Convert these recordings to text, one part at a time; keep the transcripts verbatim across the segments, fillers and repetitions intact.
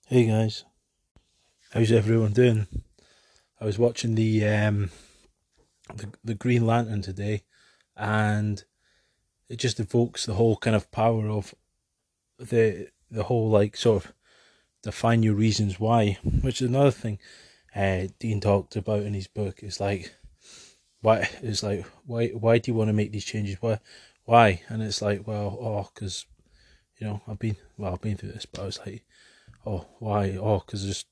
Hey guys, how's everyone doing? I was watching the um the, the Green Lantern today, and it just evokes the whole kind of power of the the whole like sort of define your reasons why, which is another thing uh, Dean talked about in his book. It's like why it's like why why do you want to make these changes? Why why? And it's like, well, oh, because you know I've been well I've been through this, but I was like, oh, why? Oh, because just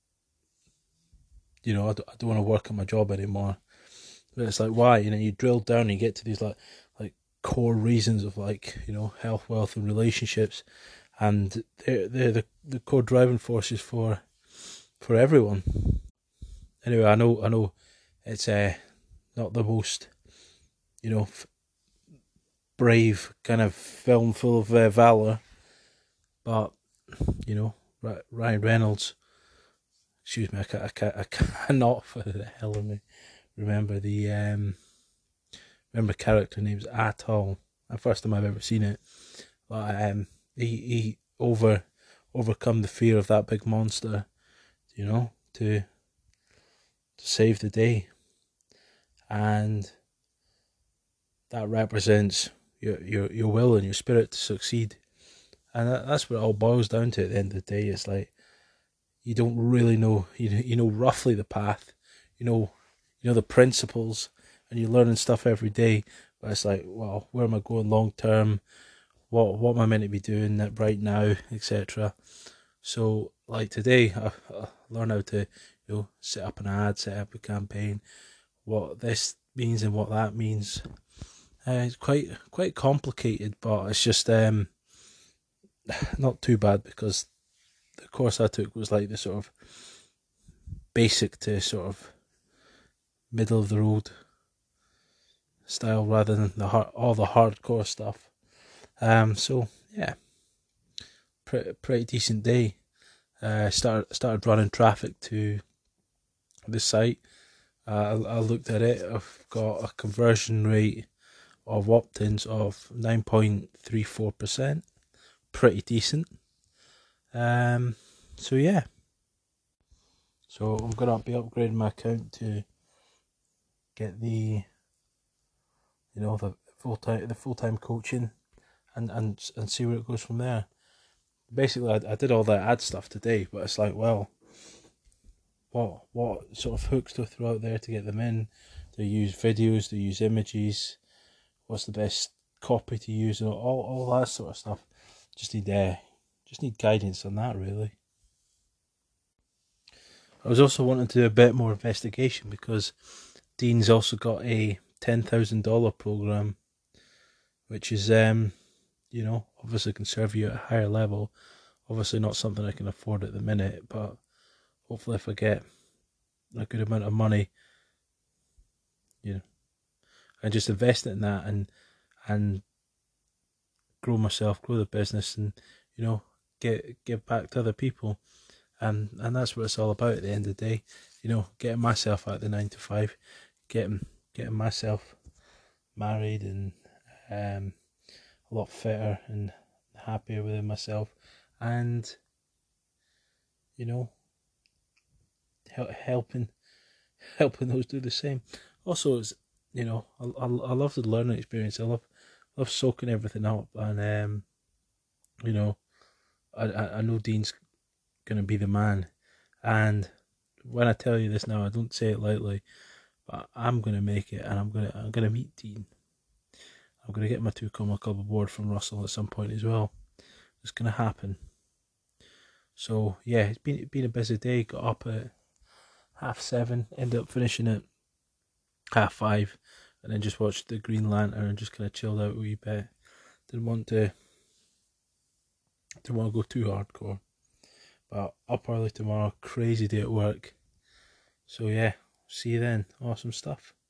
you know I don't, I don't want to work at my job anymore. But it's like, why? You know, you drill down and you get to these like like core reasons of like, you know, health, wealth and relationships, and they're they're the, the core driving forces for for everyone. Anyway, I know I know it's uh, not the most, you know, f- brave kind of film full of uh, valor, but you know, Ryan Reynolds. Excuse me, I, ca- I, ca- I cannot for the hell of me remember the um remember character names at all. The first time I've ever seen it. But um, he he over overcome the fear of that big monster, you know, to to save the day, and that represents your your your will and your spirit to succeed, and that, that's what it all boils down to. At the end of the day, it's like you don't really know, you you know roughly the path, you know, you know the principles, and you're learning stuff every day. But it's like, well, where am I going long term? What what am I meant to be doing right now, et cetera. So, like today, I, I learned how to, you know, set up an ad, set up a campaign, what this means and what that means. Uh, it's quite quite complicated, but it's just um not too bad because the course I took was like the sort of basic to sort of middle of the road style rather than the hard, all the hardcore stuff. Um, so yeah, pretty pretty decent day. Uh, started started running traffic to the site. Uh, I, I looked at it. I've got a conversion rate of opt-ins of nine point three four percent. Pretty decent. Um, so yeah. So I'm gonna be upgrading my account to get the you know the full time the full time coaching and, and and see where it goes from there. Basically, I, I did all that ad stuff today, but it's like, well, what what sort of hooks to throw out there to get them in? Do you use videos? Do you use images? What's the best copy to use? And all all that sort of stuff. Just need uh, just need guidance on that, really. I was also wanting to do a bit more investigation because Dean's also got a ten thousand dollar program, which is um, you know, obviously can serve you at a higher level. Obviously not something I can afford at the minute, but hopefully if I get a good amount of money, you know, and just invest it in that and and grow myself, grow the business, and you know, get give back to other people. And and that's what it's all about at the end of the day. You know, getting myself out of the nine to five, getting getting myself married and um, a lot fitter and happier within myself, and you know, hel- helping helping those do the same. Also, it's you know, I, I, I love the learning experience. I love love soaking everything up, and um, you know, I I, I know Dean's gonna be the man, and when I tell you this now, I don't say it lightly. But I'm gonna make it, and I'm gonna I'm gonna meet Dean. I'm gonna get my two comma club award from Russell at some point as well. It's gonna happen. So yeah, it's been it's been a busy day. Got up at half seven, ended up finishing at half five, and then just watched the Green Lantern and just kind of chilled out a wee bit. Didn't want to didn't want to go too hardcore, but up early tomorrow. Crazy day at work. So yeah, see you then. Awesome stuff.